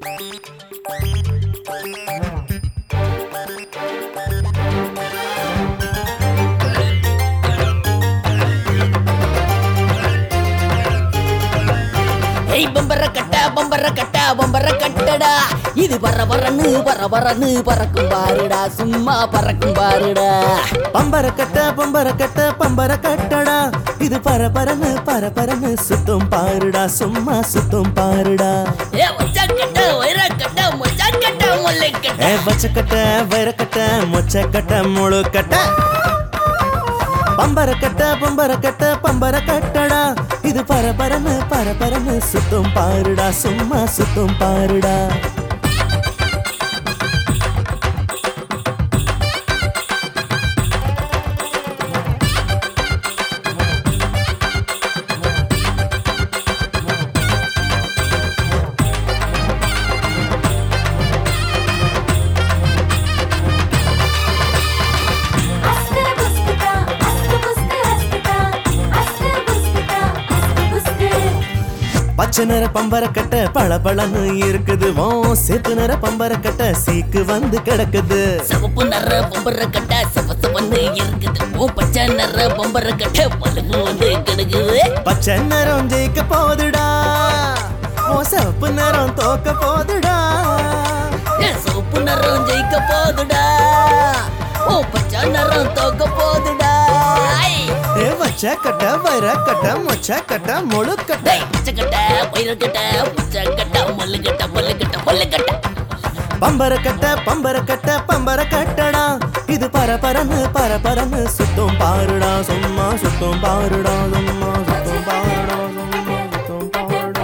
பம்பர கட்டடா இது வர வரன்னு பறக்கும் பாருடா சும்மா பறக்கும் பாருடா பம்பர கட்டடா இது பரபரன்னு சுத்தும் பாருடா சும்மா சுத்தும் பாருடா ஏ ஒச்சக்கட்ட வைரக்கட்ட மொச்சக்கட்ட முல்லைக்கட்ட ஏ வச்சக்கட்ட வைரக்கட்ட மொச்சக்கட்ட முழுக்கட்ட பம்பர கட்டடா இது பரபரன்னு சுத்தும் பாருடா சும்மா சுத்தும் பாருடா பச்சை நிற பம்பர கட்ட பளபளன்னு இருக்குது சேப்பு நிற பம்பர கட்ட சீக்கு வந்து கிடக்குது சிவப்பு நிற பம்பர கட்ட சிவசவன்னு இருக்குது பச்சை நிற பம்பர கட்ட பழுகு வந்து கிடக்குது பச்சை நிறம் ஜெயிக்க போதுடா சிவப்பு நிறம் தோக்க போதுடா சிவப்பு நிறம் ஜெயிக்க போதுடா பச்சை நிறம் தோக்க போதுடா வச்சக்கட்ட வைரக்கட்ட மொச்சக்கட்ட முழுக்கட்ட பச்சக்கட்ட வைரக்கட்ட மொச்சக்கட்ட முல்லுக்கட்ட பம்பர கட்டடா இது பரபரன்னு சுத்தும் பாருடா சும்மா சுத்தும் பாருடா சும்மா சுத்தும் பாருடா சும்மா சுத்தும் பாருடா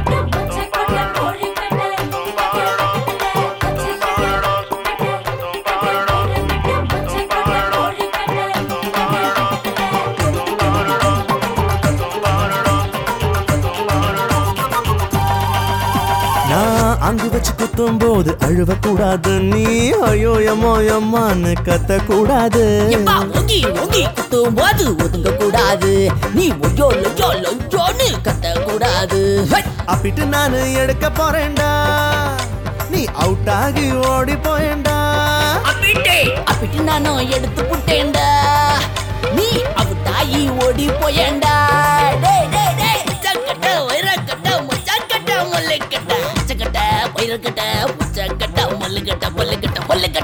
அங்கு வச்சு குத்தும் போது அழுவ கூடாது நீ ஐயோ எம்மான்னு கத்த கூடாது குத்தும் போது ஒதுங்க கூடாது நீ ஒய்யோன்னு கத்த கூடாது அப்பிட்டு நானு எடுக்க போறேன்டா நீ அவுட் ஆகி ஓடி போயேண்டா அப்பிட்டு நானும் எடுத்து புட்டேன்டா நீ அவுட் ஆகி ஓடி போயேண்டா வைரக்கட்ட முல்லைக்கட்ட பச்சக்கட்ட வைரக்கட்ட புச்சக்கட்ட முல்லுக்கட்ட